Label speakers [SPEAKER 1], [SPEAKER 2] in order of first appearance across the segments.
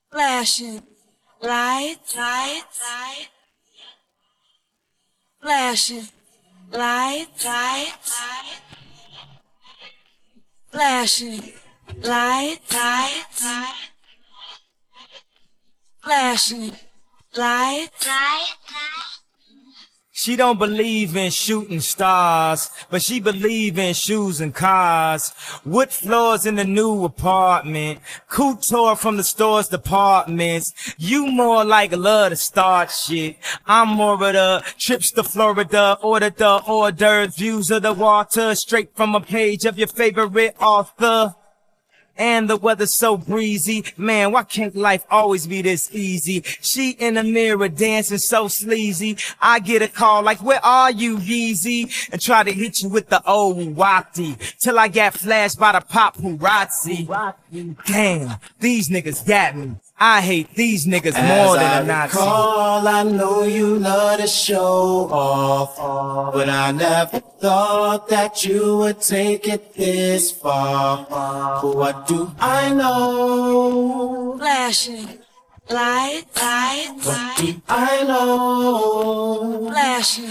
[SPEAKER 1] Flashing lights, flashing lights, flashing lights, flashing lights.
[SPEAKER 2] She don't believe in shooting stars, but she believe in shoes and cars. Wood floors in the new apartment, couture from the store's departments. You more like love to start shit. I'm more of the trips to Florida, order the hors d'oeuvres, views of the water, straight from a page of your favorite author. And the weather's so breezy. Man, why can't life always be this easy? She in the mirror dancing so sleazy. I get a call like, where are you, Yeezy? And try to hit you with the old Wapti. Till I got flashed by the paparazzi. Damn, these niggas got me. I hate these niggas more than a Nazi.
[SPEAKER 3] I know you love to show off, but I never thought that you would take it this far. But what do I know?
[SPEAKER 1] Flashing lights,
[SPEAKER 3] What do I know?
[SPEAKER 1] flashing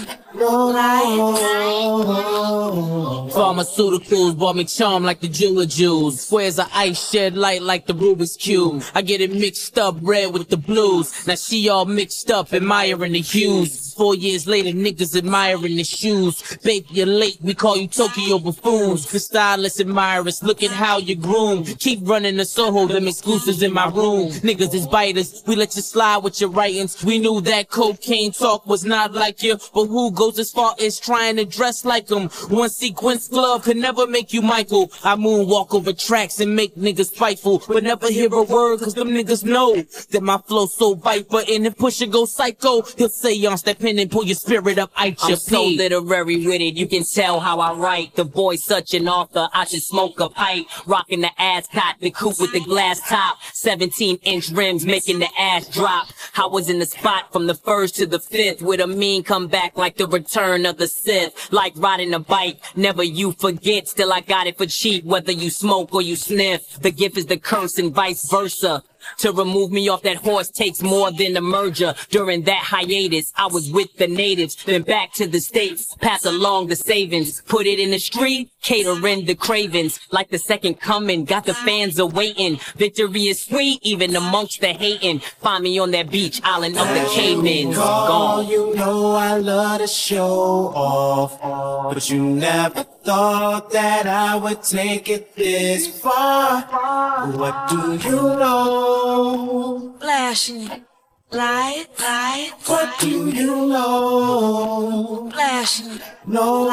[SPEAKER 4] Pharmaceuticals bought me charm like the jeweler jewels. Squares of ice shed light like the Rubik's Cube. I get it mixed up, red with the blues. Now she all mixed up, admiring the hues. 4 years later, niggas admiring the shoes. Babe, you're late, we call you Tokyo buffoons. The stylists admire us, look at how you groom. Keep running the Soho, them exclusives in my room. Niggas is biters, we let you slide with your writings. We knew that cocaine talk was not like you, but who goes as far as trying to dress like them? One sequence glove could never make you Michael. I moonwalk over tracks and make niggas spiteful, but never hear a word cause them niggas know that my flow so viper. And if Pusha go psycho, he'll say on step in and pull your spirit up out your
[SPEAKER 5] I'm so
[SPEAKER 4] pee.
[SPEAKER 5] literary with it, you can tell how I write. The boy's such an author, I should smoke a pipe. Rocking the ascot, the coupe with the glass top. 17-inch rims making the ass drop. I was in the spot from the first to the fifth, with a mean comeback like the return of the Sith. Like riding a bike, never you forget. Still I got it for cheap, whether you smoke or you sniff. The gift is the curse and vice versa. To remove me off that horse takes more than a merger. During that hiatus, I was with the natives, then back to the States, pass along the savings, put it in the street, catering the cravings. Like the second coming, got the fans awaiting. Victory is sweet, even amongst the hating. Find me on that beach, island of the cavemen. Gone.
[SPEAKER 3] You know I love to show off, but you never thought that I would take it this far. What do you know?
[SPEAKER 1] flashing lights,
[SPEAKER 3] What do you know?
[SPEAKER 1] flashing
[SPEAKER 3] No.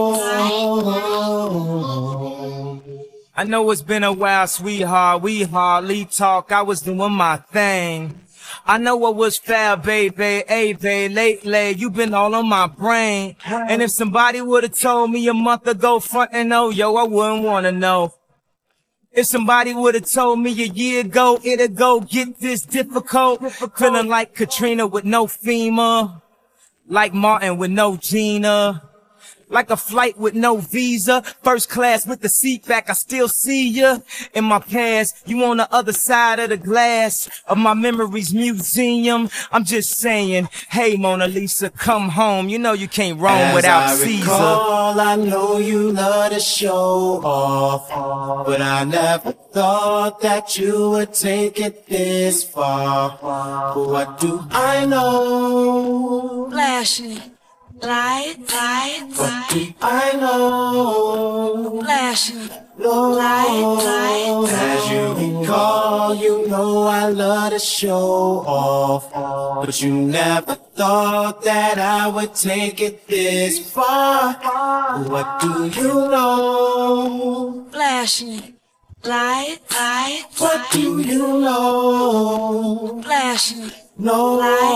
[SPEAKER 2] I know it's been a while, sweetheart, we hardly talk, I was doing my thing. I know it was fair, baby, hey, babe, lately, you been all on my brain. And if somebody would've told me a month ago, front and oh, yo, I wouldn't wanna know. If somebody would've told me a year ago, it'd go get this difficult. Feeling like Katrina with no FEMA, like Martin with no Gina. Like a flight with no visa, first class with the seat back, I still see ya. In my past, you on the other side of the glass of my memories museum. I'm just saying, hey Mona Lisa, come home. You know you can't roam without Caesar.
[SPEAKER 3] I know you love to show off, but I never thought that you would take it this far. But what do I know?
[SPEAKER 1] flashing lights,
[SPEAKER 3] What do I know?
[SPEAKER 1] flashing
[SPEAKER 3] No.
[SPEAKER 1] lights,
[SPEAKER 3] As you recall, you know I love to show off, but you never thought that I would take it this far. What do you know?
[SPEAKER 1] flashing lights,
[SPEAKER 3] What do you know?
[SPEAKER 1] flashing
[SPEAKER 3] No.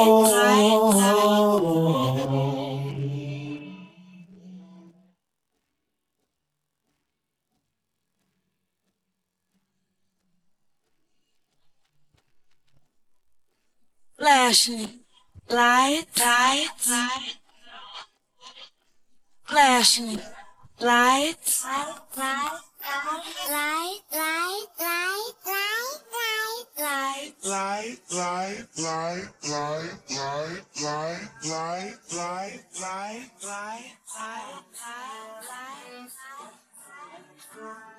[SPEAKER 1] flashing lights, flashing lights, light, light.